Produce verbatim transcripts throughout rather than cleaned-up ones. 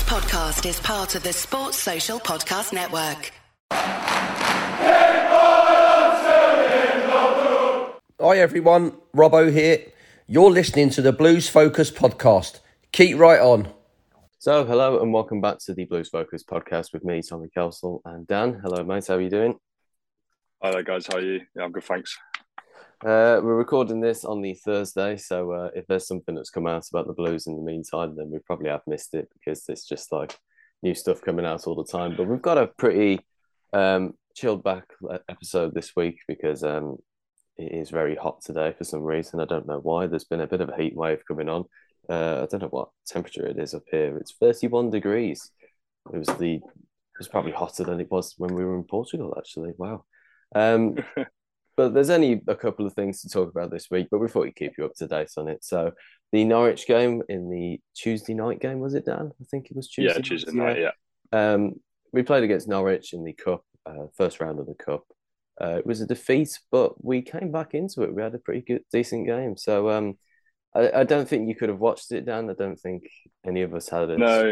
podcast is part of the Sports Social Podcast Network. Hi everyone, Robbo here. You're listening to the Blues Focus podcast. Keep right on. So, hello and welcome back to the Blues Focus podcast with me, Tommy Kelsall, and Dan. Hello, mate. How are you doing? Hi there, guys. How are you? Yeah, I'm good, thanks. Uh, we're recording this on the Thursday, so uh, if there's something that's come out about the Blues in the meantime, then we probably have missed it because it's just like new stuff coming out all the time. But we've got a pretty um, chilled back episode this week because um, it is very hot today for some reason. I don't know why. There's been a bit of a heat wave coming on. Uh, I don't know what temperature it is up here. It's thirty-one degrees. It was the it was probably hotter than it was when we were in Portugal, actually. Wow. Um, But there's only a couple of things to talk about this week, but we thought we'd keep you up to date on it. So the Norwich game in the Tuesday night game, was it, Dan? I think it was Tuesday. Yeah, Tuesday night, yeah. yeah. Um, we played against Norwich in the Cup, uh, first round of the Cup. Uh, it was a defeat, but we came back into it. We had a pretty good, decent game. So um, I, I don't think you could have watched it, Dan. I don't think any of us had it. No.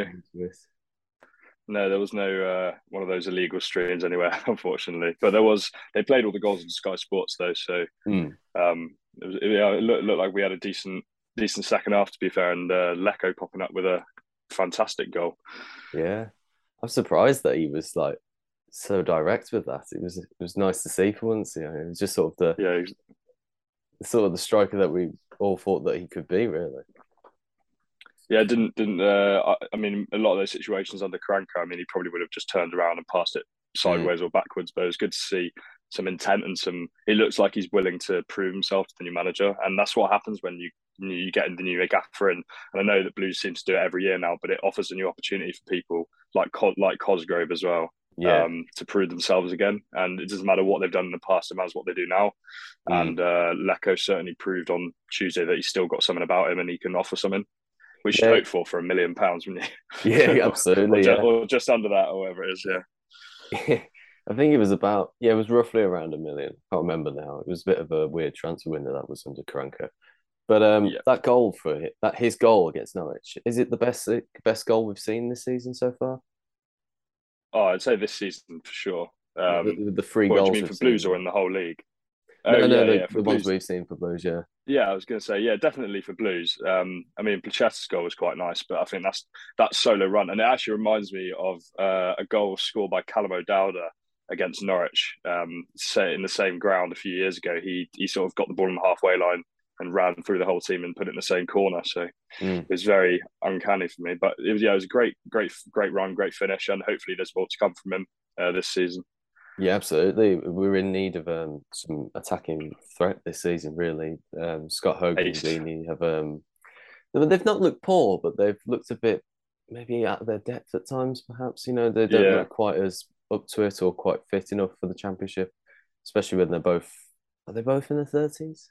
No, there was no uh, one of those illegal streams anywhere, unfortunately. But there was. They played all the goals on Sky Sports though, so mm. um, it, was, it, yeah, it looked, looked like we had a decent, decent second half. To be fair, and uh, Lecco popping up with a fantastic goal. Yeah, I'm surprised that he was like so direct with that. It was it was nice to see for once. You know, it was just sort of the yeah, sort of the striker that we all thought that he could be, really. Yeah, didn't didn't. Uh, I, I mean, a lot of those situations under Karanka, I mean, he probably would have just turned around and passed it sideways mm. or backwards. But it was good to see some intent and some. It looks like he's willing to prove himself to the new manager, and that's what happens when you you get in the new gaffer. And, and I know that Blues seems to do it every year now, but it offers a new opportunity for people like like Cosgrove as well. Yeah. Um, to prove themselves again, and it doesn't matter what they've done in the past; it matters what they do now. Mm. And uh, Lecco certainly proved on Tuesday that he's still got something about him, and he can offer something. We should yeah. hope for for a million pounds, wouldn't you? Yeah, absolutely. or, yeah. Just, or just under that, or whatever it is. Yeah. I think it was about yeah, it was roughly around a million. I can't remember now. It was a bit of a weird transfer window that was under Karanka. But um, yeah. that goal for it, that his goal against Norwich, is it the best best goal we've seen this season so far? Oh, I'd say this season for sure. Um, the, the three what goals. Do you mean for Blues seen? Or in the whole league? No, oh, no, yeah, the, yeah, the ones we've seen for Blues, yeah. Yeah, I was going to say, yeah, definitely for Blues. Um, I mean, Placetta's goal was quite nice, but I think that's that solo run, and it actually reminds me of uh, a goal scored by Callum O'Dowda against Norwich, um, say in the same ground a few years ago. He he sort of got the ball on the halfway line and ran through the whole team and put it in the same corner. So mm. it was very uncanny for me. But it was yeah, it was a great, great, great run, great finish, and hopefully there's more to come from him uh, this season. Yeah, absolutely. We're in need of um, some attacking threat this season, really. Um, Scott Hogan and Gini have um, they've not looked poor, but they've looked a bit maybe out of their depth at times. Perhaps you know they don't yeah. look quite as up to it or quite fit enough for the championship, especially when they're both are they both in their thirties?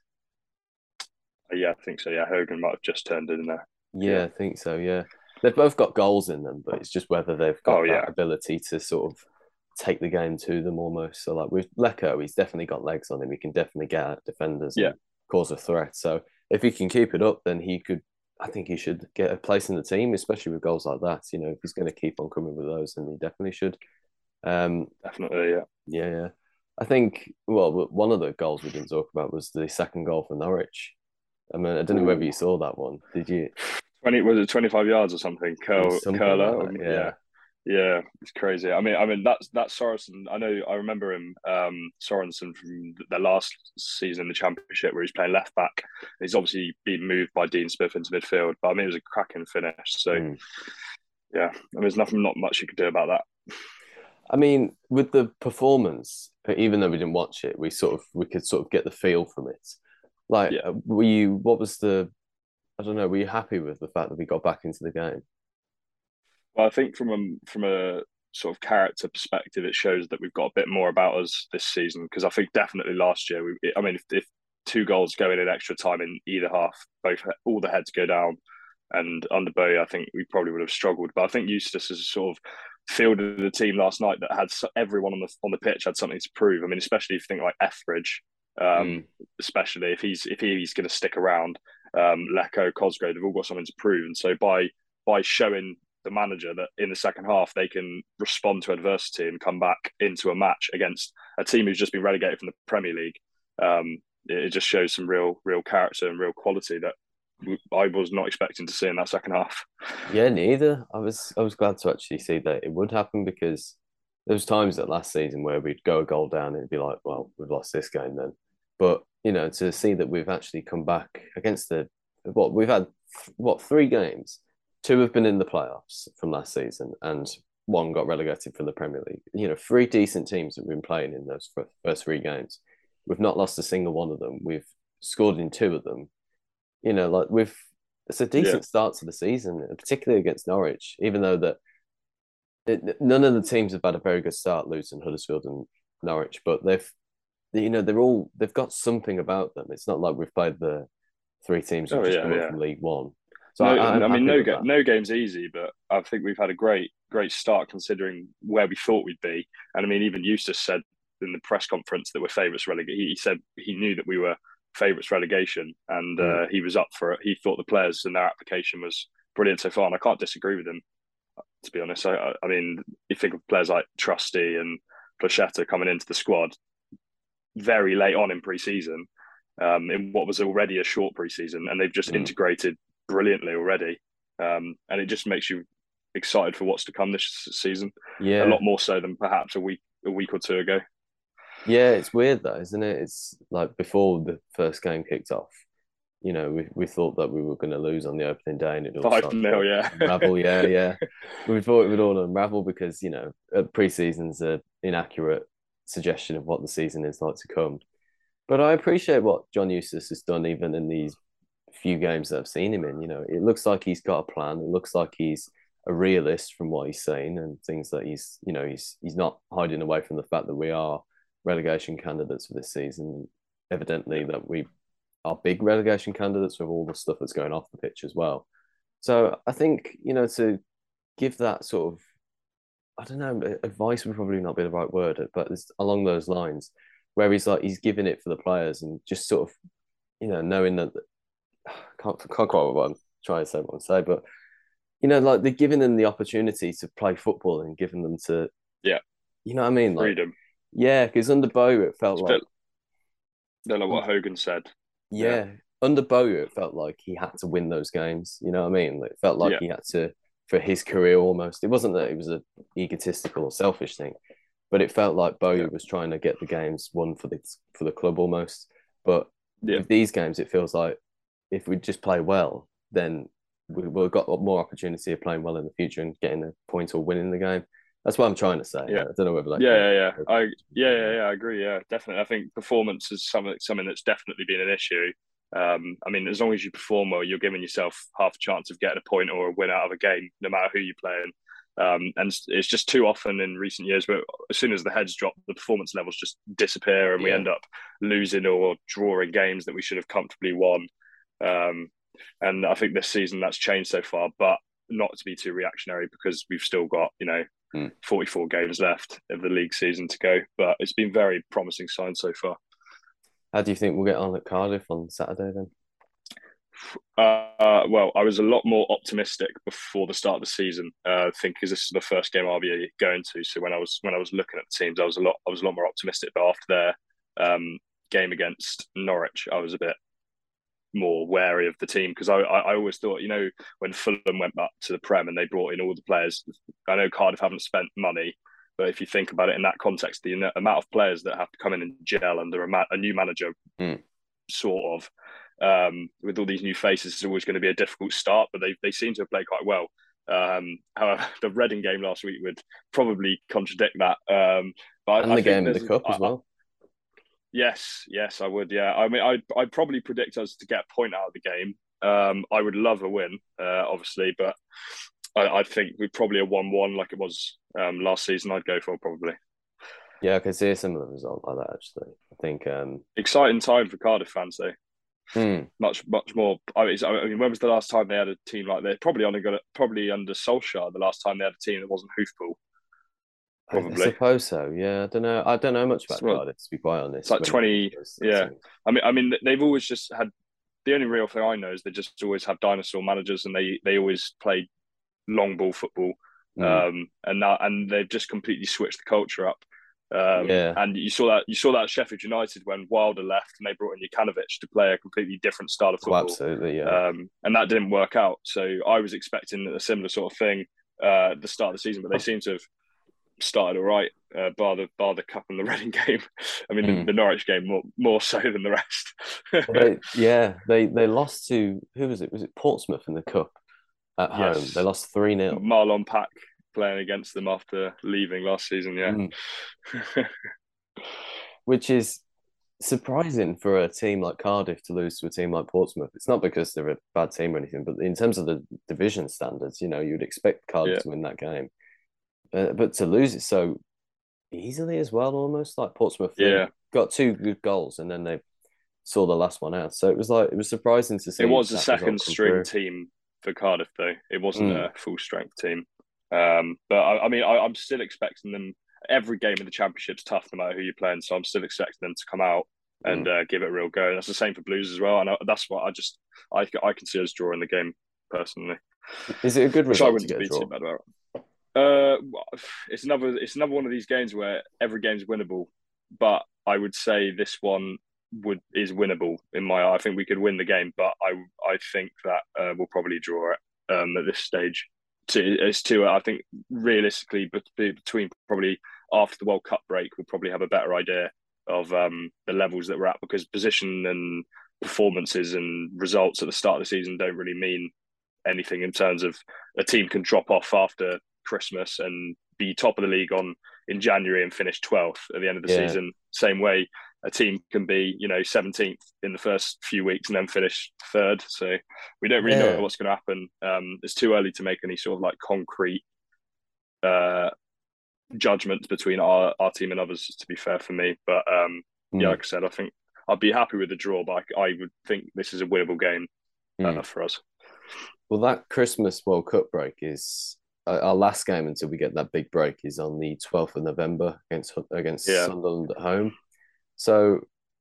Yeah, I think so. Yeah, Hogan might have just turned in there. Yeah, yeah, I think so. Yeah, they've both got goals in them, but it's just whether they've got oh, that yeah. ability to sort of take the game to them almost. So like with Lecco, he's definitely got legs on him. He can definitely get at defenders yeah. and cause a threat. So if he can keep it up, then he could, I think he should get a place in the team, especially with goals like that. You know, if he's going to keep on coming with those, then he definitely should. Um, definitely, yeah. Yeah, yeah. I think, well, one of the goals we didn't talk about was the second goal for Norwich. I mean, I don't know Ooh. whether you saw that one. Did you? twenty was it twenty-five yards or something? Curl, something curler, like that, yeah. yeah. Yeah, it's crazy. I mean, I mean that's that's Sorensen. I know. I remember him, um, Sorensen from the last season in the Championship where he's playing left back. He's obviously been moved by Dean Smith into midfield, but I mean it was a cracking finish. So, mm. yeah, I mean, there's nothing, not much you could do about that. I mean, with the performance, even though we didn't watch it, we sort of we could sort of get the feel from it. Like, yeah. were you? What was the? I don't know. Were you happy with the fact that we got back into the game? Well, I think from a from a sort of character perspective, it shows that we've got a bit more about us this season. Because I think definitely last year, we, I mean, if, if two goals go in in extra time in either half, both all the heads go down, and under Bowie, I think we probably would have struggled. But I think Eustace has sort of fielded a team last night that had everyone on the on the pitch had something to prove. I mean, especially if you think like Etheridge, um, mm. especially if he's if he's going to stick around, um, Lecco, Cosgrove, they've all got something to prove. And so by by showing the manager that in the second half they can respond to adversity and come back into a match against a team who's just been relegated from the Premier League. Um, it, it just shows some real, real character and real quality that I was not expecting to see in that second half. Yeah, neither. I was I was glad to actually see that it would happen, because there was times that last season where we'd go a goal down and it'd be like, well, we've lost this game then. But, you know, to see that we've actually come back against the, what, we've had, what, three games? Two have been in the playoffs from last season and one got relegated from the Premier League. You know, three decent teams that we've been playing in those first three games. We've not lost a single one of them. We've scored in two of them. You know, like we've, it's a decent yeah. start to the season, particularly against Norwich, even though that it, none of the teams have had a very good start, Luton, Huddersfield and Norwich, but they've, you know, they're all, they've got something about them. It's not like we've played the three teams who've oh, just yeah, come yeah. up from League One. So no, I, I mean, no, ga- no game's easy, but I think we've had a great, great start considering where we thought we'd be. And I mean, even Eustace said in the press conference that we're favourites relegation. He said he knew that we were favourites relegation, and mm. uh, he was up for it. He thought the players and their application was brilliant so far, and I can't disagree with him, to be honest. I, I mean, you think of players like Trusty and Placheta coming into the squad very late on in pre-season, um, in what was already a short pre-season, and they've just mm. integrated brilliantly already, um, and it just makes you excited for what's to come this season. Yeah, a lot more so than perhaps a week a week or two ago. Yeah, it's weird though, isn't it? It's like before the first game kicked off, you know, we we thought that we were going to lose on the opening day, and it all five nil, yeah, unravel. Yeah, yeah. We thought it would all unravel because, you know, pre-season's an inaccurate suggestion of what the season is like to come. But I appreciate what John Eustace has done, even in these few games that I've seen him in. You know, it looks like he's got a plan. It looks like he's a realist from what he's saying and things that he's, you know, he's he's not hiding away from the fact that we are relegation candidates for this season. Evidently that we are big relegation candidates with all the stuff that's going off the pitch as well. So I think, you know, to give that sort of, I don't know, advice would probably not be the right word, but it's along those lines where he's like, he's giving it for the players and just sort of, you know, knowing that, can't, can't quite what I'm trying to say, what I'm saying, but, you know, like they're giving them the opportunity to play football and giving them to, yeah, you know what I mean? Like, freedom. Yeah, because under Bowyer it felt it's like, don't know what Hogan said. Yeah, yeah. Under Bowyer it felt like he had to win those games. You know what I mean? It felt like yeah. he had to, for his career almost. It wasn't that it was an egotistical or selfish thing, but it felt like Bowyer yeah. was trying to get the games won for the for the club almost. But yeah. with these games, it feels like if we just play well, then we, we've got more opportunity of playing well in the future and getting a point or winning the game. That's what I'm trying to say. Yeah. I don't know whether that. Yeah, yeah, yeah. I yeah, yeah, yeah. I agree. Yeah, definitely. I think performance is something something that's definitely been an issue. Um, I mean, as long as you perform well, you're giving yourself half a chance of getting a point or a win out of a game, no matter who you're playing. Um, and it's just too often in recent years where as soon as the heads drop, the performance levels just disappear, and we yeah. end up losing or drawing games that we should have comfortably won. Um, and I think this season that's changed so far, but not to be too reactionary because we've still got, you know, mm. forty-four games left of the league season to go. But it's been very promising signs so far. How do you think we'll get on at Cardiff on Saturday then? Uh, well, I was a lot more optimistic before the start of the season. Uh, I think because this is the first game I'll be going to. So when I was when I was looking at the teams, I was a lot I was a lot more optimistic. But after their um, game against Norwich, I was a bit more wary of the team because I, I I always thought, you know, when Fulham went up to the Prem and they brought in all the players. I know Cardiff haven't spent money, but if you think about it in that context, the amount of players that have to come in and gel under a, ma- a new manager, mm. sort of. Um, with all these new faces, it's always going to be a difficult start, but they they seem to have played quite well. Um, however, the Reading game last week would probably contradict that. Um, but and I, the I game in the cup as well. I, yes, yes, I would. Yeah, I mean, I'd I'd probably predict us to get a point out of the game. Um, I would love a win, uh, obviously, but I, I think we'd probably a one-one like it was um, last season. I'd go for probably. Yeah, I could see a similar result like that. Actually, I think um... exciting time for Cardiff fans though. Mm. Much, much more. I mean, I mean, when was the last time they had a team like that? Probably only got it, probably under Solskjaer. The last time they had a team that wasn't hoofball. Probably. I suppose so. Yeah, I don't know. I don't know much about well, Cardiff, to be quite honest. It's like twenty. Yeah, I mean, I mean, they've always just had. The only real thing I know is they just always have dinosaur managers, and they they always play long ball football, Mm. um, and now and they've just completely switched the culture up. Um, Yeah. and you saw that you saw that at Sheffield United when Wilder left and they brought in Jokanovic to play a completely different style of Oh, football, absolutely. Yeah. um, and that didn't work out. So I was expecting a similar sort of thing uh, at the start of the season, but they seem to have started all right, uh, bar the bar the cup and the Reading game. I mean, the, Mm. the Norwich game more more so than the rest. Well, they, yeah, they they lost to who was it? Was it Portsmouth in the cup at home? They Yes, lost three nil. Marlon Pack playing against them after leaving last season. Yeah, Mm. Which is surprising for a team like Cardiff to lose to a team like Portsmouth. It's not because they're a bad team or anything, but in terms of the division standards, you know, you'd expect Cardiff yeah, to win that game. Uh, but to lose it so easily as well, almost like Portsmouth, they yeah. got two good goals and then they saw the last one out. So it was like it was surprising to It see was a that result second come string through. team for Cardiff, though. It wasn't Mm, a full strength team. Um, but I, I mean, I, I'm still expecting them. Every game in the Championship's tough, no matter who you're playing. So I'm still expecting them to come out and mm. uh, give it a real go. And that's the same for Blues as well. And I, that's what I just I I can see us drawing the game personally, Is it a good which I result to wouldn't get a be too draw? bad about. Uh, well, it's another it's another one of these games where every game's winnable, but I would say this one would is winnable in my eye. I think we could win the game, but I I think that uh, we'll probably draw it um, at this stage. To, it's to I think realistically, but between probably after the World Cup break, we'll probably have a better idea of um, the levels that we're at, because position and performances and results at the start of the season don't really mean anything in terms of a team can drop off after Christmas and be top of the league on in January and finish twelfth at the end of the Yeah. season. Same way a team can be, you know, seventeenth in the first few weeks and then finish third. So we don't really Yeah. know what's going to happen. Um, it's too early to make any sort of like concrete uh, judgments between our, our team and others, to be fair for me. But um, yeah, Mm, like I said, I think I'd be happy with the draw, but I, I would think this is a winnable game uh, mm. for us. Well, that Christmas World Cup break is uh, our last game until we get that big break is on the twelfth of November against against Yeah. Sunderland at home. So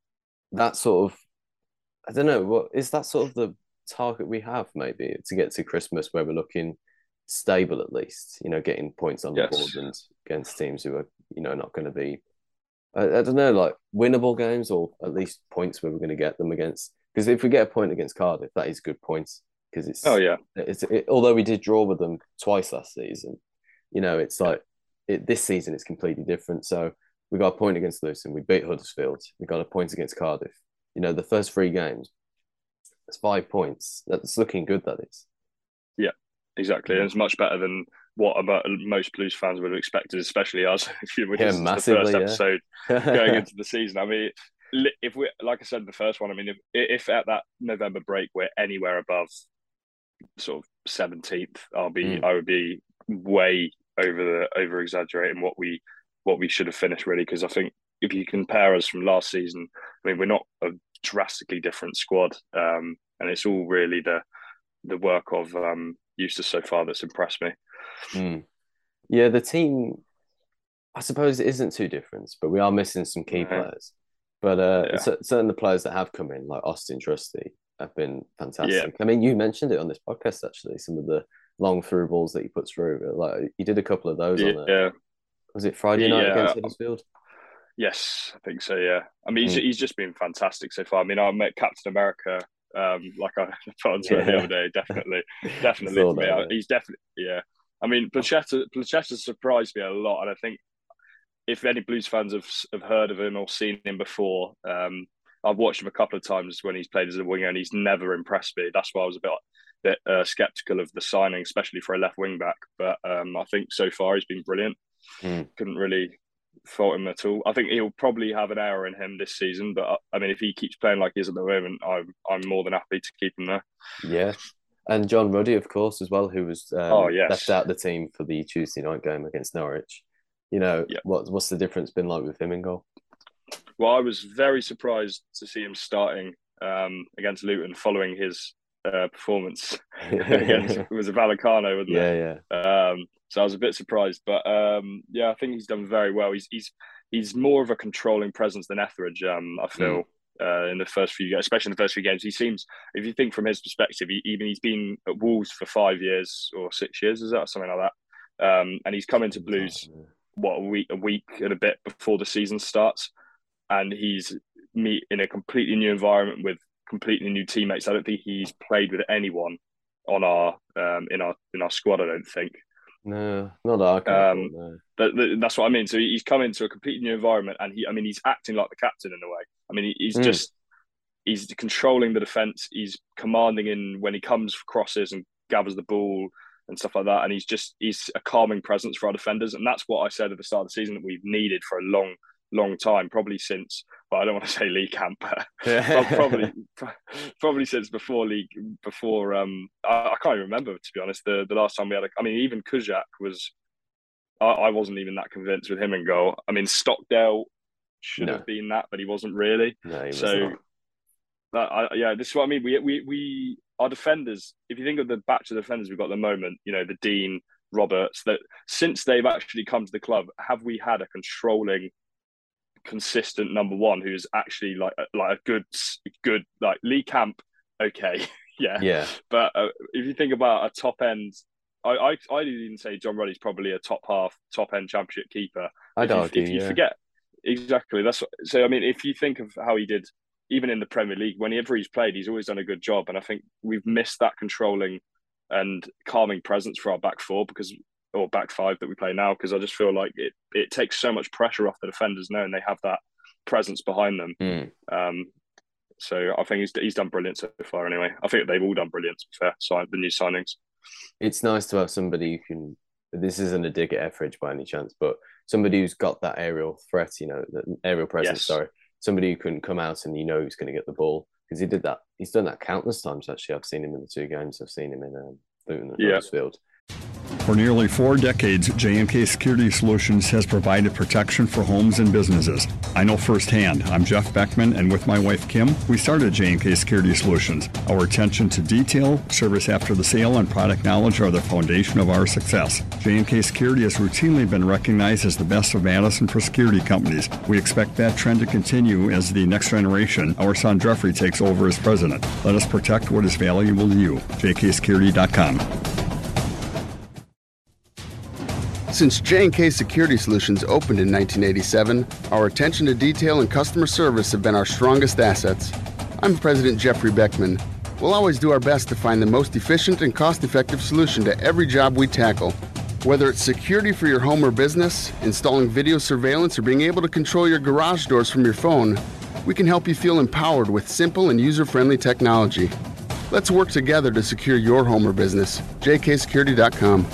that sort of, I don't know, what is that sort of the target we have maybe to get to Christmas where we're looking stable at least, you know, getting points on the board Yes. and against teams who are, you know, not going to be, I, I don't know, like winnable games or at least points where we're going to get them against. Because if we get a point against Cardiff, that is good points because it's, Oh yeah. it's it, although we did draw with them twice last season, you know, it's like it, this season it's completely different. So we got a point against Luton, we beat Huddersfield, we got a point against Cardiff. You know, the first three games, it's five points. That's looking good. That is. Yeah, exactly. And it's much better than what about most Blues fans would have expected, especially us. If you Yeah, this is the first massively. Yeah. episode going into the season. I mean, if we, like I said in the first one, I mean, if if at that November break we're anywhere above sort of seventeenth, I'll be, Mm. I would be way over the over exaggerating what we what we should have finished really, because I think if you compare us from last season, I mean, we're not a drastically different squad, um, and it's all really the the work of um, Eustace so far that's impressed me. Mm. Yeah, the team, I suppose it isn't too different, but we are missing some key No. players. But uh, Yeah. cer- certain the players that have come in, like Austin Trusty, have been fantastic. Yeah. I mean, you mentioned it on this podcast actually. Some of the long through balls that he puts through, like you did a couple of those on it. Yeah, Was it Friday night Yeah. against Huddersfield? yes, I think so. Yeah, I mean, he's, Mm. he's just been fantastic so far. I mean, I met Captain America, um, like I put on Twitter the Yeah. other day. Definitely, definitely Saw for me. that, I- yeah. He's definitely, yeah. I mean, Placheta, Placheta surprised me a lot, and I think if any Blues fans have have heard of him or seen him before, um, I've watched him a couple of times when he's played as a winger, and he's never impressed me. That's why I was a bit, bit uh, skeptical of the signing, especially for a left wing back. But um, I think so far he's been brilliant. Mm. Couldn't really fault him at all. I think he'll probably have an error in him this season, but I mean, if he keeps playing like he is at the moment, I'm I'm more than happy to keep him there. Yeah. And John Ruddy, of course, as well, who was um, Oh, yes. left out the team for the Tuesday night game against Norwich. You know, Yeah. what what's the difference been like with him in goal? Well, I was very surprised to see him starting um, against Luton following his uh, performance against it was a Vallecano, wasn't Yeah, it? yeah. Um, so I was a bit surprised, but um, yeah, I think he's done very well. He's he's he's more of a controlling presence than Etheridge. Um, I feel. uh, in the first few, especially in the first few games. He seems, if you think from his perspective, he, even he's been at Wolves for five years or six years, is that something like that? Um, and he's come into Blues what a week, a week and a bit before the season starts, and he's meet in a completely new environment with completely new teammates. I don't think he's played with anyone on our um, in our in our squad. I don't think. No, not that I can um, recall, no. But, but that's what I mean. So he's come into a completely new environment, and he, I mean, he's acting like the captain in a way. I mean, he's mm. just he's controlling the defense. He's commanding in when he comes for crosses and gathers the ball and stuff like that. And he's just he's a calming presence for our defenders, and that's what I said at the start of the season that we've needed for a long, long time, probably since. Well, I don't want to say Lee Camp, but probably probably since before League before. Um, I, I can't even remember, to be honest. The the last time we had, a, I mean, even Kujak was. I, I wasn't even that convinced with him in goal. I mean, Stockdale should no. have been that, but he wasn't really. No, he was so, not. That, I, yeah, this is what I mean. We we we our defenders. If you think of the batch of defenders we've got at the moment, you know, the Dean, Roberts. That since they've actually come to the club, have we had a controlling, consistent number one who's actually like like a good good like Lee Camp? Okay, yeah, yeah. But uh, if you think about a top end. I, I I'd even say John Ruddy's probably a top half, top end championship keeper. I'd if argue, you, if you yeah. forget exactly that's what, so. I mean, if you think of how he did, even in the Premier League, whenever he's played, he's always done a good job. And I think we've missed that controlling and calming presence for our back four because, or back five that we play now, because I just feel like it it takes so much pressure off the defenders now, and they have that presence behind them. Mm. Um, so I think he's he's done brilliant so far. Anyway, I think they've all done brilliant. To be fair, so the new signings. It's nice to have somebody who can. This isn't a dig at Etheridge by any chance, but somebody who's got that aerial threat, you know, the aerial presence. Yes. Sorry, somebody who can come out and you know who's going to get the ball because he did that. He's done that countless times. Actually, I've seen him in the two games. I've seen him in um, Luton and yeah. Huddersfield. For nearly four decades, J and K Security Solutions has provided protection for homes and businesses. I know firsthand. I'm Jeff Beckman, and with my wife Kim, we started J and K Security Solutions. Our attention to detail, service after the sale, and product knowledge are the foundation of our success. J and K Security has routinely been recognized as the best of Madison for security companies. We expect that trend to continue as the next generation, our son Jeffrey, takes over as president. Let us protect what is valuable to you. J K security dot com. Since J and K Security Solutions opened in nineteen eighty-seven, our attention to detail and customer service have been our strongest assets. I'm President Jeffrey Beckman. We'll always do our best to find the most efficient and cost-effective solution to every job we tackle. Whether it's security for your home or business, installing video surveillance, or being able to control your garage doors from your phone, we can help you feel empowered with simple and user-friendly technology. Let's work together to secure your home or business. J K security dot com.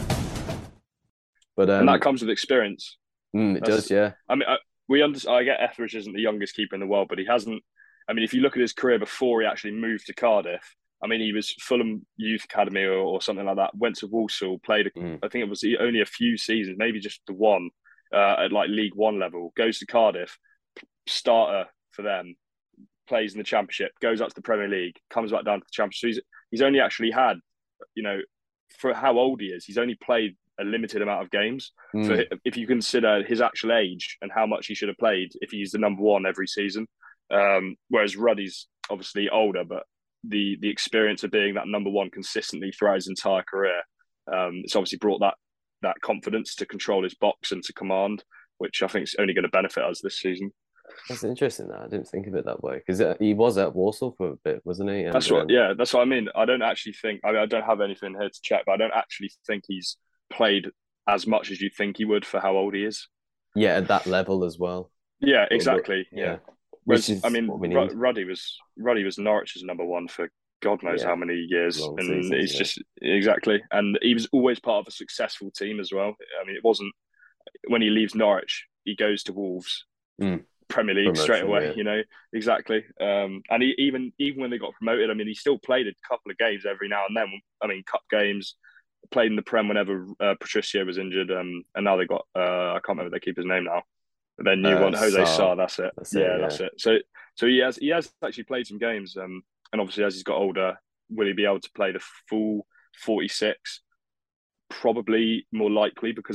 But, um, and that comes with experience. Mm, it That's, does, yeah. I mean, I, we under, I get Etheridge isn't the youngest keeper in the world, but he hasn't. I mean, if you look at his career before he actually moved to Cardiff, I mean, he was Fulham Youth Academy or, or something like that. Went to Walsall, played. A, mm. I think it was only a few seasons, maybe just the one uh, at like League One level. Goes to Cardiff, starter for them, plays in the Championship, goes up to the Premier League, comes back down to the Championship. So he's he's only actually had, you know, for how old he is, he's only played a limited amount of games. Mm. For if you consider his actual age and how much he should have played if he's the number one every season. Um, whereas Ruddy's obviously older, but the the experience of being that number one consistently throughout his entire career, um, it's obviously brought that that confidence to control his box and to command, which I think is only going to benefit us this season. That's interesting. That I didn't think of it that way because he was at Walsall for a bit, wasn't he? And, that's what, um... yeah, that's what I mean. I don't actually think. I mean, I don't have anything here to check, but I don't actually think he's played as much as you think he would for how old he is. Yeah, at that level as well. Yeah, exactly. Yeah. yeah. Whereas, I mean, R- Ruddy was Ruddy was Norwich's number one for God knows yeah. how many years, Long and seasons, it's yeah. just exactly. And he was always part of a successful team as well. I mean, it wasn't when he leaves Norwich, he goes to Wolves, mm. Premier League Promotion, straight away. Yeah. You know, exactly. Um, and he, even even when they got promoted, I mean, he still played a couple of games every now and then. I mean, cup games. Played in the Prem whenever uh, Patricio was injured, um, and now they got uh, I can't remember their keeper's name now. Their new uh, one, Jose Sarr. That's it. That's yeah, it, yeah, that's it. So, so he has he has actually played some games, um, and obviously as he's got older, will he be able to play the full forty-six? Probably more likely because of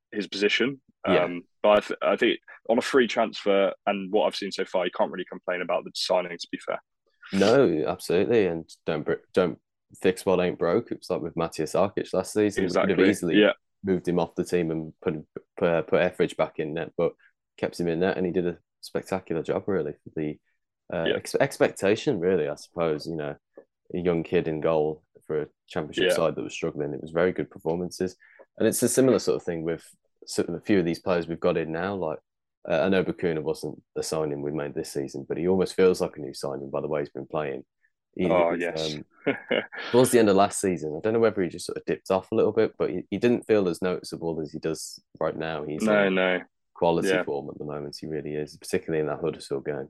his position. Yeah. Um, but I, th- I think on a free transfer and what I've seen so far, you can't really complain about the signing. To be fair, No, absolutely, and don't br- don't fix what ain't broke. It was like with Matthias Arkic last season. exactly. We could have easily yeah, moved him off the team and put put, put Etheridge back in net, but kept him in net, and he did a spectacular job really for the uh, Yeah. ex- expectation. Really, I suppose, you know, a young kid in goal for a championship Yeah. side that was struggling. It was very good performances, and it's a similar sort of thing with sort of a few of these players we've got in now. Like uh, I know Bakuna wasn't the signing we made this season, but he almost feels like a new signing by the way he's been playing. He, Oh he's, yes. um, towards the end of last season, I don't know whether he just sort of dipped off a little bit, but he, he didn't feel as noticeable as he does right now. He's no, in no. quality Yeah. form at the moment. He really is, particularly in that Huddersfield game.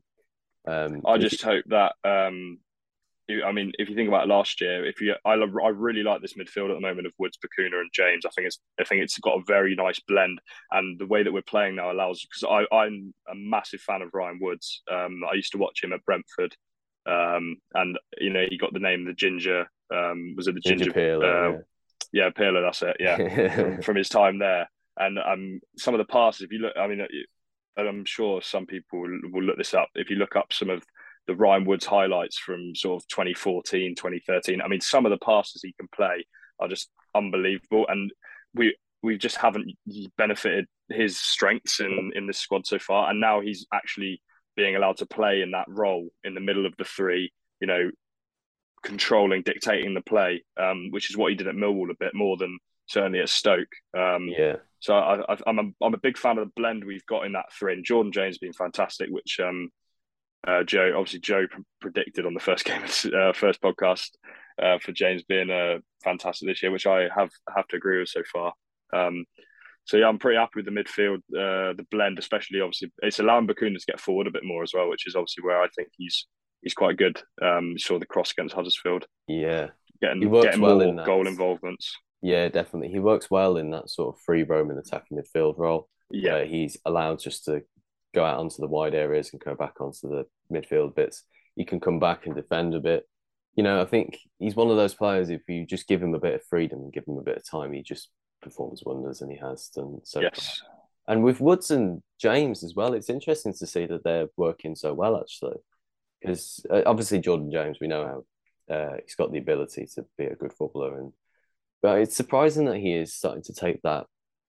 Um, I if just hope that. Um, you- I mean, if you think about last year, if you, I, love, I really like this midfield at the moment of Woods, Bakuna, and James. I think it's, I think it's got a very nice blend, and the way that we're playing now allows. Because I, I'm a massive fan of Ryan Woods. Um, I used to watch him at Brentford, um, and you know he got the name the Ginger. Um, was it the Ginger Ginger? Pirlo, uh, yeah, Pirlo. That's it. Yeah, from, from his time there, and um, some of the passes. If you look, I mean, and I'm sure some people will, will look this up. If you look up some of the Ryan Woods highlights from sort of twenty fourteen, twenty thirteen, I mean, some of the passes he can play are just unbelievable. And we we just haven't benefited his strengths in, in this squad so far. And now he's actually being allowed to play in that role in the middle of the three, you know, controlling, dictating the play, um, which is what he did at Millwall a bit more than certainly at Stoke. Um, yeah, so I, I, I'm a, I'm a big fan of the blend we've got in that three. And Jordan James has been fantastic, which um, uh, Joe obviously Joe pr- predicted on the first game, uh, first podcast uh, for James being uh, fantastic this year, which I have have to agree with so far. Um, so yeah, I'm pretty happy with the midfield, uh, the blend, especially obviously it's allowing Bakuna to get forward a bit more as well, which is obviously where I think he's he's quite good. Um, you saw the cross against Huddersfield, yeah. getting He works getting well more in that. goal involvements. Yeah, definitely. He works well in that sort of free roaming attacking midfield role. Yeah, Where he's allowed just to go out onto the wide areas and go back onto the midfield bits. He can come back and defend a bit. You know, I think he's one of those players, if you just give him a bit of freedom and give him a bit of time, he just performs wonders, and he has done so yes, far. And with Woods and James as well, it's interesting to see that they're working so well, actually. Because uh, obviously Jordan James, we know how uh, he's got the ability to be a good footballer, and but it's surprising that he is starting to take that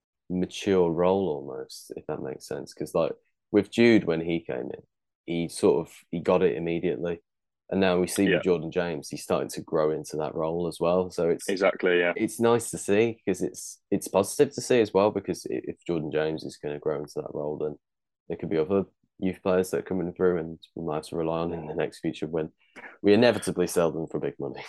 mature role almost, if that makes sense. Because like with Jude when he came in, he sort of he got it immediately, and now we see Yeah. with Jordan James, he's starting to grow into that role as well. So it's exactly. Yeah, it's nice to see because it's it's positive to see as well. Because if Jordan James is going to grow into that role, then there could be other youth players that are coming through, and we might have to rely on in the next future when we inevitably sell them for big money.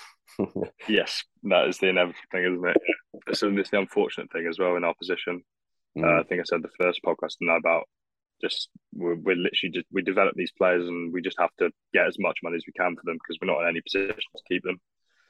yes, that is the inevitable thing, isn't it? It's, it's the unfortunate thing as well in our position. Mm. Uh, I think I said the first podcast now about just we're, we're literally just we develop these players and we just have to get as much money as we can for them because we're not in any position to keep them.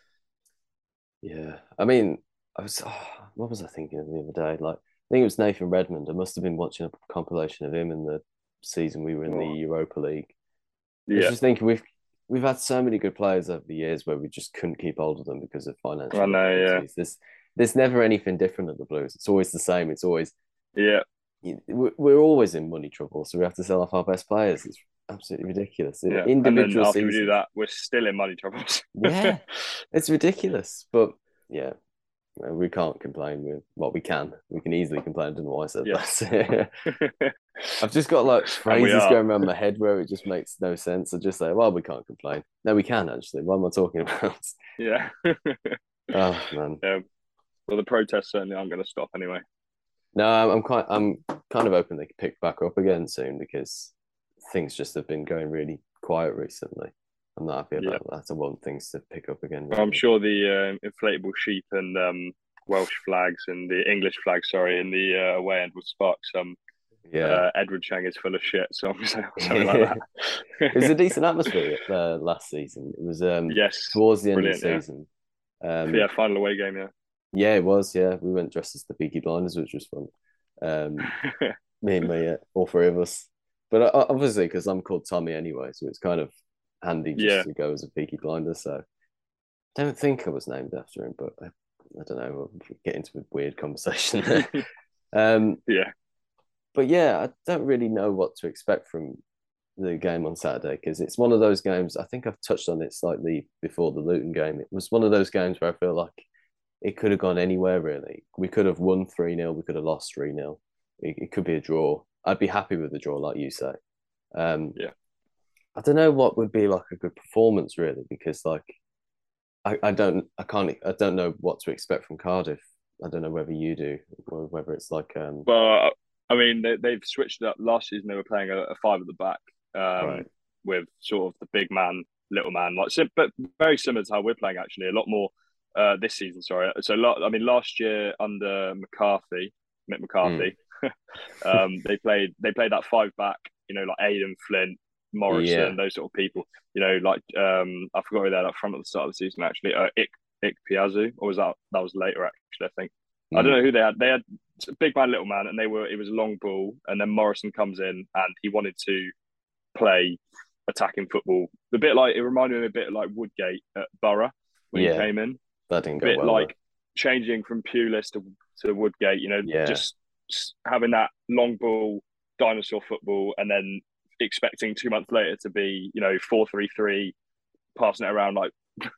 Yeah, I mean, I was oh, what was I thinking of the other day? Like, I think it was Nathan Redmond. I must have been watching a compilation of him in the season we were in the Europa League. I was Yeah, just thinking we've we've had so many good players over the years where we just couldn't keep hold of them because of financial I know, yeah. difficulties. There's there's never anything different at the Blues. It's always the same. It's always yeah, we're we're always in money trouble, so we have to sell off our best players. It's absolutely ridiculous. yeah. Individual and then after seasons, we do that, we're still in money troubles. yeah, it's ridiculous. But yeah, we can't complain. With what we can, we can easily complain. I don't know why I said Yes. that. I've just got like And we phrases are. going around my head where it just makes no sense. I just say, well, we can't complain. No, we can actually. What am I talking about? yeah. Oh man. yeah. Well, the protests certainly aren't going to stop anyway. No, I'm, I'm quite. I'm kind of hoping they can pick back up again soon because things just have been going really quiet recently. I'm not happy about Yeah. that. I want things to pick up again. Well, I'm sure the uh, inflatable sheep and um, Welsh flags and the English flag, sorry, in the uh, away end will spark some. Yeah, Uh, Edward Chang is full of shit, so I'm saying something like that. it was a decent atmosphere uh, last season. It was um Yes, towards the end of the brilliant, yeah. season. Um, yeah, final away game, yeah. yeah, it was. Yeah, we went dressed as the Peaky Blinders, which was fun. Um, me and me, yeah, all three of us. But uh, obviously, because I'm called Tommy anyway, so it's kind of handy just Yeah. to go as a Peaky Blinder. So I don't think I was named after him, but I, I don't know. We'll get into a weird conversation there. Um, Yeah. but yeah, I don't really know what to expect from the game on Saturday because it's one of those games. I think I've touched on it slightly before the Luton game. It was one of those games where I feel like it could have gone anywhere really. We could have won three nil, we could have lost three nil. It, it could be a draw. I'd be happy with a draw, like you say. Um, Yeah. I don't know what would be like a good performance really, because like I, I don't I can't I don't know what to expect from Cardiff. I don't know whether you do, or whether it's like um But I mean, they, they've switched it up. Last season, they were playing a, a five at the back, um, right. with sort of the big man, little man, like sim- but very similar to how we're playing actually. A lot more uh, this season. Sorry. So I mean, last year under McCarthy, Mick Mm. McCarthy, um, they played they played that five back. You know, like Aidan Flint, Yeah. Morrison, those sort of people. You know, like um, I forgot who they had up front at the start of the season actually. Uh, Ik Ik Piazzu, or was that that was later actually? I think I don't Mm. know who they had. They had big man, little man, and they were it was a long ball, and then Morrison comes in and he wanted to play attacking football. A bit like it reminded me a bit like Woodgate at Borough when he Yeah. came in. That didn't A go bit well though. like changing from Pulis to to Woodgate. You know, Yeah. just having that long ball dinosaur football, and then expecting two months later to be you know four three three, passing it around like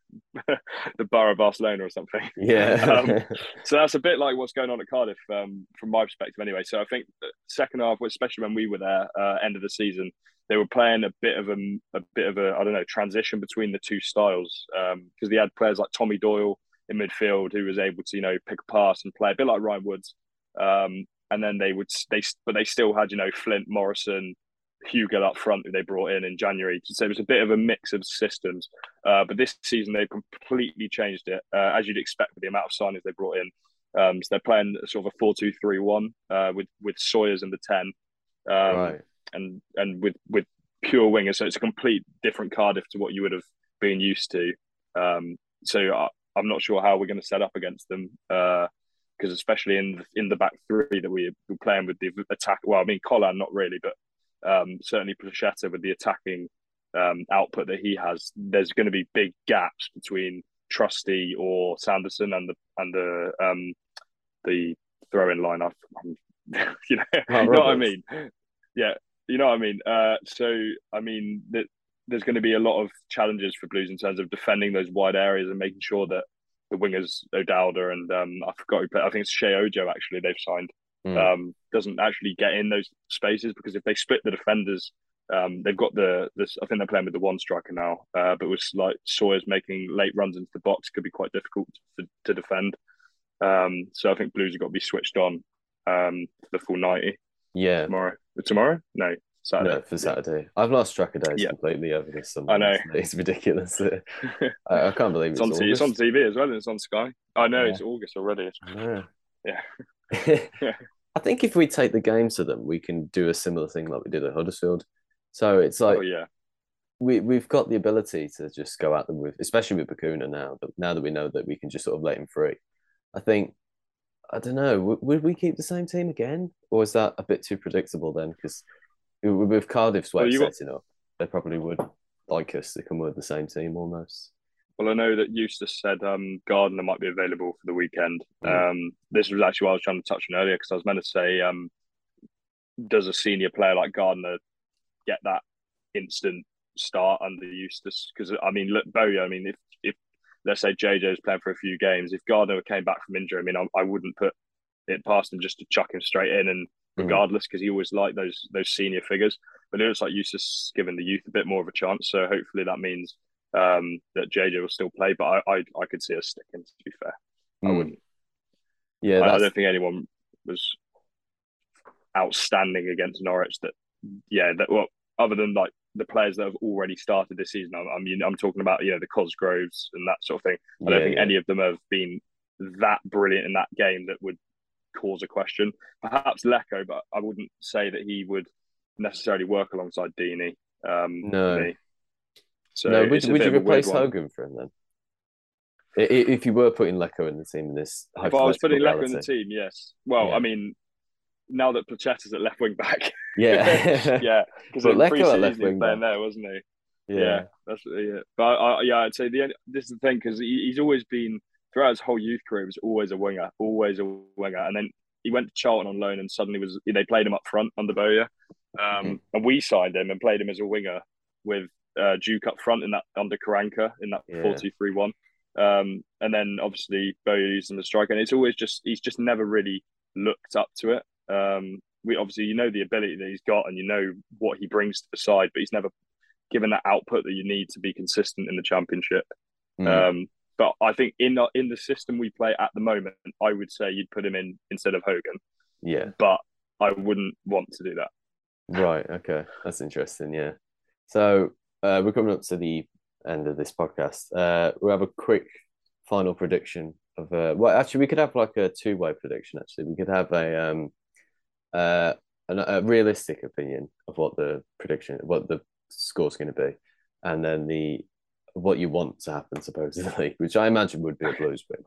the Borough of Barcelona or something. Um, Yeah. so that's a bit like what's going on at Cardiff, um, from my perspective, anyway. So I think the second half, especially when we were there, uh, end of the season, they were playing a bit of a, a bit of a, I don't know, transition between the two styles, because um, they had players like Tommy Doyle in midfield who was able to, you know, pick a pass and play a bit like Ryan Woods, um, and then they would they, but they still had, you know, Flint, Morrison, Hugo up front who they brought in in January. So it was a bit of a mix of systems. Uh, but this season they've completely changed it, uh, as you'd expect with the amount of signings they brought in. Um, so they're playing sort of a four two three one uh, with with Sawyers in the ten, um, Right. and and with with pure wingers. So it's a complete different Cardiff to what you would have been used to. Um, so I, I'm not sure how we're going to set up against them, because uh, especially in in the back three that we we're playing with the attack. Well, I mean Collan not really, but um, certainly Placheta with the attacking um, output that he has. There's going to be big gaps between Trusty or Sanderson and the and the um, the throw-in line. I've, you know, Mark you know what I Roberts. mean? Yeah, you know what I mean. Uh, so I mean that there's going to be a lot of challenges for Blues in terms of defending those wide areas and making sure that the wingers O'Dowda and um, I forgot who played, I think it's Shea Ojo actually they've signed, Mm. um, doesn't actually get in those spaces, because if they split the defenders, um, they've got the this. I think they're playing with the one striker now, uh, but with like Sawyers making late runs into the box could be quite difficult to, to defend. Um, so I think Blues have got to be switched on, um, for the full ninety Yeah. tomorrow. Tomorrow? No, Saturday. No, for Saturday. I've lost track of days Yeah, completely over this summer. I know. It's ridiculous. I, I it's can't believe it's on T- it's on August. T V as well. And it's on Sky. I know Yeah. it's August already. I know. Yeah, yeah, I think if we take the games to them, we can do a similar thing like we did at Huddersfield. So it's like oh yeah. we we've got the ability to just go at them with, especially with Bakuna now. But now that we know that we can just sort of let him free, I think I don't know. Would, would we keep the same team again, or is that a bit too predictable then? Because with Cardiff's way Well, of you got setting up, they probably would like us to come with the same team almost. Well, I know that Eustace said um, Gardner might be available for the weekend. Mm. Um, this was actually what I was trying to touch on earlier, because I was meant to say, um, does a senior player like Gardner get that instant start under Eustace? Because I mean, look, Bowyer. I mean, if if let's say J J was playing for a few games, if Gardner came back from injury, I mean, I, I wouldn't put it past him just to chuck him straight in, and Mm. regardless, because he always liked those those senior figures. But it looks like Eustace giving the youth a bit more of a chance. So hopefully that means um, that J J will still play. But I, I I could see us sticking. To be fair, I Mm. wouldn't. Yeah, I, I that's don't think anyone was outstanding against Norwich. That yeah, that well, other than like the players that have already started this season. I, I mean, I'm talking about you know the Cosgroves and that sort of thing. I yeah, don't think yeah. any of them have been that brilliant in that game that would cause a question. Perhaps Lecco, but I wouldn't say that he would necessarily work alongside Deeney, um, No, for me. So no. Would it's a would bit you of a weird replace one. Hogan for him then? I- i- If you were putting Lecco in the team in this If I was hypothetical putting Lecco in reality, the team, yes. Well, yeah, I mean, now that Placetta's at left wing back, yeah. yeah, because But in Lecco at left pre-season he was wing playing back, there, wasn't he? Yeah, yeah, that's yeah. But I, yeah, I'd say the this is the thing, because he, he's always been throughout his whole youth career, he was always a winger, always a winger, and then he went to Charlton on loan and suddenly was they played him up front under Bowyer, um, Mm-hmm. and we signed him and played him as a winger with uh, Duke up front in that under Karanka in that Yeah. four two three one. Um, and then obviously Bowyer used him as a striker, and it's always just he's just never really looked up to it. Um, we obviously you know the ability that he's got, and you know what he brings to the side, but he's never given that output that you need to be consistent in the Championship. Mm. Um, but I think in in the system we play at the moment, I would say you'd put him in instead of Hogan. Yeah. But I wouldn't want to do that. Right. Okay. That's interesting. Yeah. So uh, we're coming up to the end of this podcast. Uh, we'll have a quick final prediction of. Uh, well, actually, we could have like a two-way prediction. Actually, we could have a um, uh, an, a realistic opinion of what the prediction, what the score's going to be, and then the what you want to happen, supposedly, which I imagine would be a Blues win.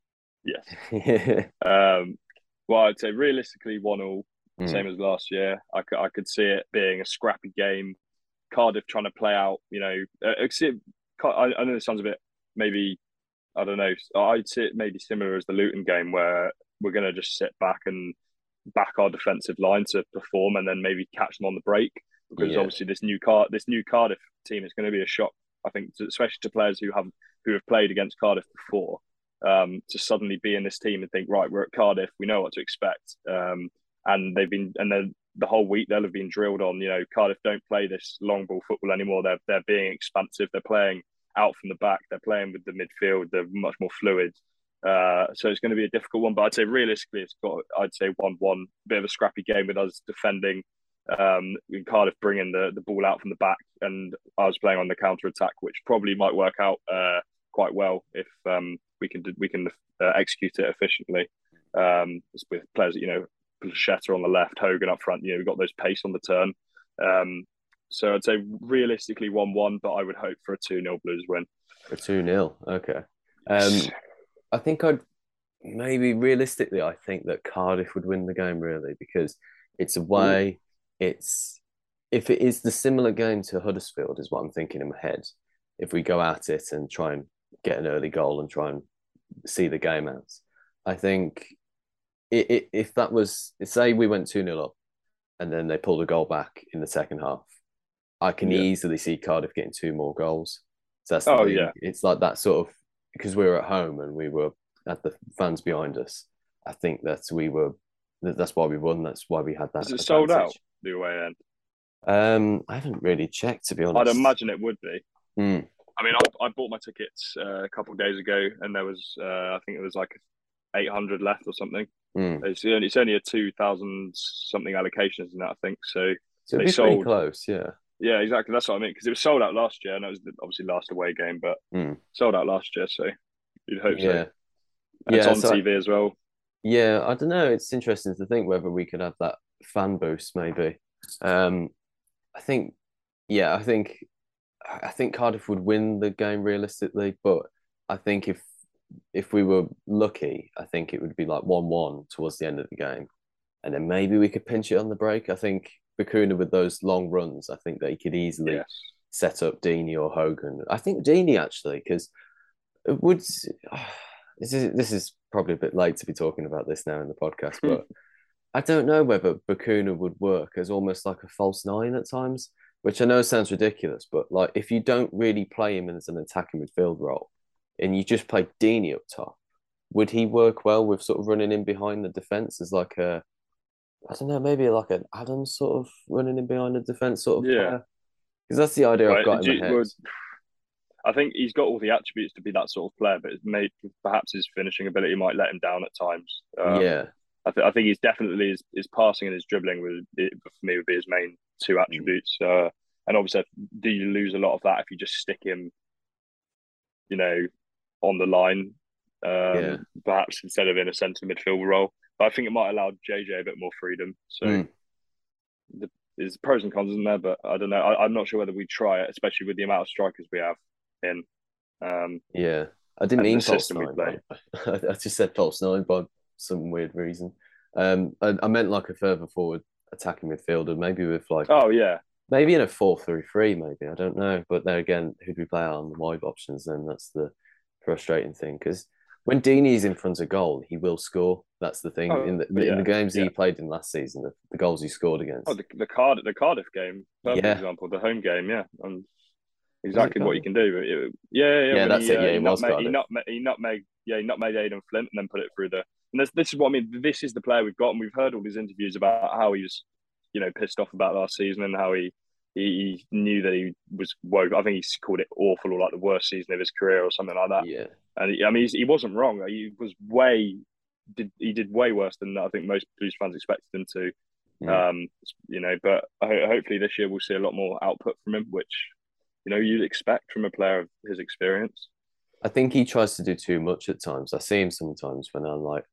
Yes. um, well, I'd say realistically one all, Mm. same as last year. I could I could see it being a scrappy game. Cardiff trying to play out, you know, uh, except, I, I know this sounds a bit maybe, I don't know, I'd see it maybe similar as the Luton game where we're going to just sit back and back our defensive line to perform and then maybe catch them on the break. Because Yeah. obviously this new Car this new Cardiff team is going to be a shock, I think, to, especially to players who have who have played against Cardiff before, um, to suddenly be in this team and think, right, we're at Cardiff, we know what to expect. Um, and they've been, and then the whole week they'll have been drilled on, you know, Cardiff don't play this long ball football anymore. They're they're being expansive. They're playing out from the back. They're playing with the midfield. They're much more fluid. Uh, so it's going to be a difficult one. But I'd say realistically, it's got, I'd say one one, bit of a scrappy game with us defending. Um, Cardiff bringing the, the ball out from the back, and I was playing on the counter attack, which probably might work out uh, quite well if um, we can we can uh, execute it efficiently. Um, with players, you know, Placheta on the left, Hogan up front. You know, we've got those pace on the turn. Um, so I'd say realistically one one, but I would hope for a two nil Blues win. A two nil. Okay. Um, I think I'd maybe realistically, I think that Cardiff would win the game really because it's away. Ooh. It's if it is the similar game to Huddersfield is what I'm thinking in my head. If we go at it and try and get an early goal and try and see the game out, I think it, it, if that was say we went two nil up and then they pulled a goal back in the second half, I can yeah. easily see Cardiff getting two more goals. So that's oh thing. yeah, it's like that sort of because we were at home and we were at the fans behind us. I think that we were. That's why we won. That's why we had that. Is it advantage. sold out the away end? Um, I haven't really checked to be honest. I'd imagine it would be. Mm. I mean, I, I bought my tickets uh, a couple of days ago, and there was, uh, I think it was like eight hundred left or something. Mm. It's only it's only a two thousand something allocation, isn't it? I think so. So it'd be sold, pretty close, yeah. Yeah, exactly. That's what I mean because it was sold out last year, and it was obviously last away game, but mm. sold out last year, so you'd hope yeah. so. And yeah, it's on so T V I, as well. Yeah, I don't know. It's interesting to think whether we could have that fan boost, maybe. Um, I think, yeah, I think, I think Cardiff would win the game realistically, but I think if if we were lucky, I think it would be like one one towards the end of the game, and then maybe we could pinch it on the break. I think Bacuna with those long runs, I think they could easily yes. set up Deeney or Hogan. I think Deeney actually, because it would. Oh, this is this is probably a bit late to be talking about this now in the podcast, but I don't know whether Bacuna would work as almost like a false nine at times, which I know sounds ridiculous, but like if you don't really play him as an attacking midfield role and you just play Deeney up top, would he work well with sort of running in behind the defence as like a, I don't know, maybe like an Adams sort of running in behind the defence sort of yeah. player? Because that's the idea right. I've got in my head. Would, I think he's got all the attributes to be that sort of player, but it's made, perhaps his finishing ability might let him down at times. Um, yeah. I, th- I think he's definitely his, his passing and his dribbling would it, for me would be his main two attributes. Mm. Uh, and obviously, do you lose a lot of that if you just stick him, you know, on the line, um, yeah. perhaps instead of in a centre midfield role? But I think it might allow J J a bit more freedom. So mm. the, there's pros and cons, isn't there? But I don't know. I, I'm not sure whether we try it, especially with the amount of strikers we have in. Um, yeah, I didn't mean false nine. I, I just said false nine by some weird reason. Um, I, I meant like a further forward attacking midfielder, maybe with like oh yeah, maybe in a four three three, maybe I don't know. But there again, who do we play on the wide options? Then that's the frustrating thing because when Deeney's in front of goal, he will score. That's the thing. Oh, in the yeah, in the games yeah. he played in last season, the, the goals he scored against. Oh, the, the Cardiff, the Cardiff game, perfect Yeah. example. The home game, yeah, and exactly what he Cardiff? can do. It- yeah, yeah, Yeah, when that's he, it. uh, Yeah, he it was nutmeg, he Cardiff. nutmeg, he nutmeg, yeah, he nutmeg Aidan Flint and then put it through the. And this, this is what I mean. This is the player we've got, and we've heard all these interviews about how he was, you know, pissed off about last season and how he he, he knew that he was woke. I think he's called it awful or like the worst season of his career or something like that. Yeah. And he, I mean, he's, he wasn't wrong. He was way did he did way worse than I think most Blues fans expected him to. Yeah. Um, you know, but ho- hopefully this year we'll see a lot more output from him, which you know you'd expect from a player of his experience. I think he tries to do too much at times. I see him sometimes when I'm like,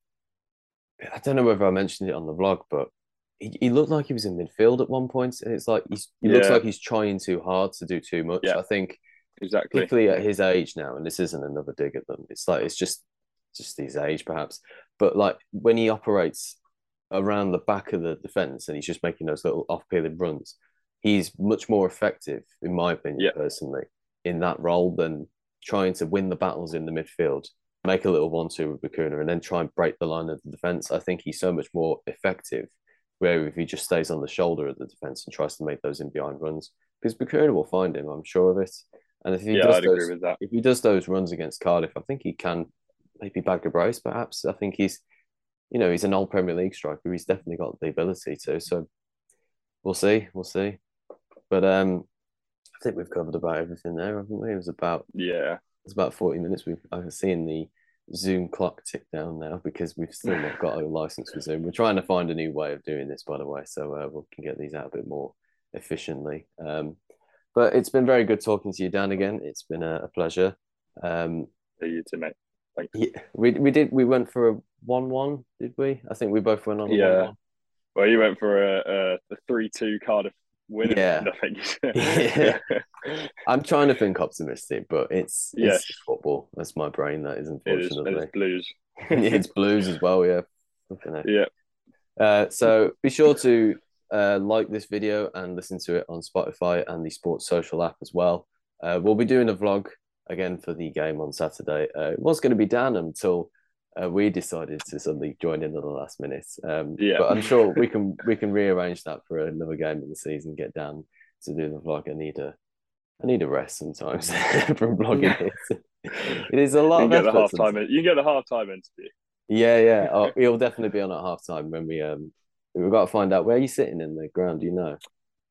I don't know whether I mentioned it on the vlog, but he, he looked like he was in midfield at one point. And it's like he's, he looks Yeah. like he's trying too hard to do too much. Yeah. I think Exactly. particularly at his age now, and this isn't another dig at them. It's like it's just just his age perhaps. But like when he operates around the back of the defense and he's just making those little off-peeling runs, he's much more effective, in my opinion, Yeah. personally, in that role than trying to win the battles in the midfield, make a little one-two with Bacuna, and then try and break the line of the defense. I think he's so much more effective where if he just stays on the shoulder of the defense and tries to make those in behind runs, because Bacuna will find him, I'm sure of it. And if he Yeah, does I'd those, agree with that. if he does those runs against Cardiff, I think he can maybe bag a brace. Perhaps I think he's, you know, he's an old Premier League striker. He's definitely got the ability to. So we'll see, we'll see. But um, I think we've covered about everything there, haven't we? It was about Yeah. it's about forty minutes. We've I've seen the Zoom clock tick down now because we've still not got a license for Zoom. We're trying to find a new way of doing this, by the way, so uh, we can get these out a bit more efficiently. Um, but it's been very good talking to you, Dan. Again, it's been a, a pleasure. Um, Yeah, you too, mate. Thanks. yeah, we we did we went for a one-one, did we? I think we both went on a Yeah. one-one. Well, you went for a, a, a three-two Cardiff win. Yeah. I think. Yeah. I'm trying to think optimistic, but it's it's Yes. football. That's my brain. That is, It is. It unfortunately. is Blues. It's Blues as well. Yeah. Flipping heck. Yeah. Uh, so be sure to uh, like this video and listen to it on Spotify and the Sports Social app as well. Uh, we'll be doing a vlog again for the game on Saturday. Uh, it was going to be Dan until uh, we decided to suddenly join in at the last minute. Um, Yeah. But I'm sure we can we can rearrange that for another game in the season. Get Dan to do the vlog. I need a I need a rest sometimes from vlogging it. It is a lot You of can get the effort half sometimes. time. You can get the half time interview. Yeah, yeah. Oh, he'll definitely be on at half time when we um we've got to find out where you're sitting in the ground, do you know?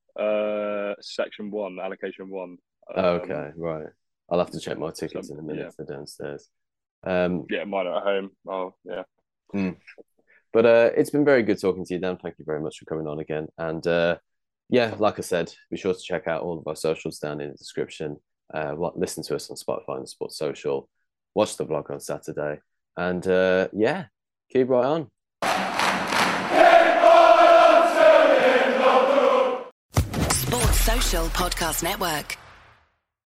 Uh, section one, allocation one. Um, Okay, right. I'll have to check my tickets so, in a minute yeah. for downstairs. Um Yeah, mine are at home. Oh, yeah. but uh it's been very good talking to you, Dan. Thank you very much for coming on again. And uh yeah, like I said, be sure to check out all of our socials down in the description. Uh what listen to us on Spotify and Sports Social. Watch the vlog on Saturday. And uh yeah, keep right on. Sports Social Podcast Network.